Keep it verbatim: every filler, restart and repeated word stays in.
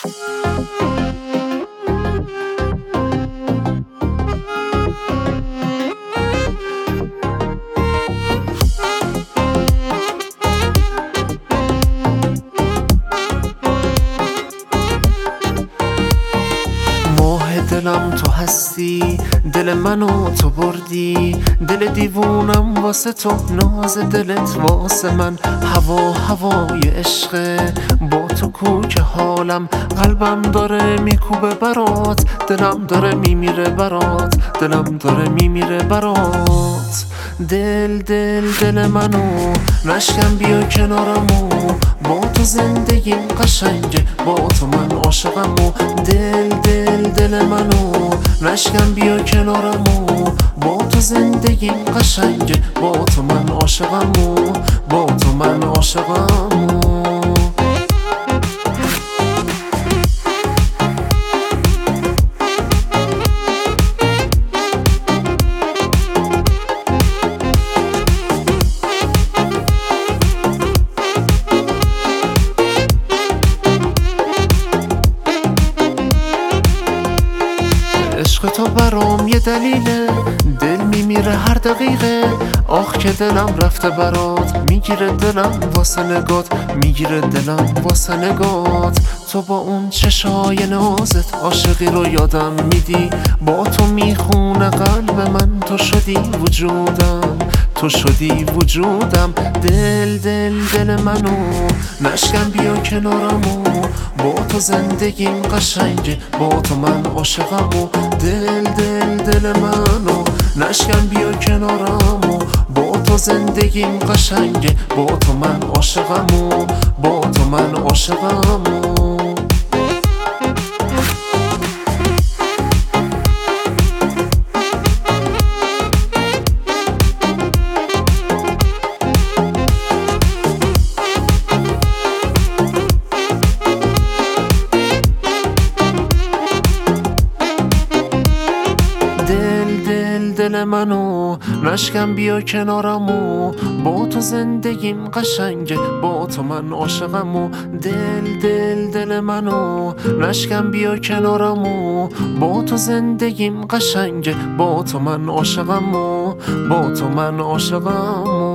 دلم تو هستی، دل منو تو بردی، دل دیوونم واسه تو، ناز دلت واسه من. هوا هوای عشقه، با تو کوک حالم، قلبم داره میکوبه برات، دلم داره میمیره برات، دلم داره میمیره برات. دل دل دل منو نشکن، بیا کنارمو، با تو زندگیم قشنگه، با تو من عاشقمو. دل دل دل منو نشکن، بیا کنارمو، با تو زندگیم قشنگه، با تو من عاشقمو، با تو من عاشقمو. عشق تو برام یه دلیله، دل میمیره هر دقیقه. آخ که دلم رفته برات، میگیره دلم واسه نگات، میگیره دلم واسه نگات. تو با اون چشای نازت عاشقی رو یادم میدی، با تو میخونه قلب من، تو شدی وجودم، تو شدی وجودم. دل دل دل منو نشکن، بیا کنارمو، با تو زندگیم قشنگه، با تو من عاشقمو. دل دل دل منو نشکن، بیا کنارمو، با تو زندگیم قشنگه، با تو من عاشقمو، با تو من عاشقمو. دل منو نشکن، بیا کنارمو، با تو زندگیم قشنگه، با تو من عاشقمو. دل دل دل منو نشکن، بیا کنارمو، با تو زندگیم قشنگه، با تو من عاشقمو، با تو من عاشقمو.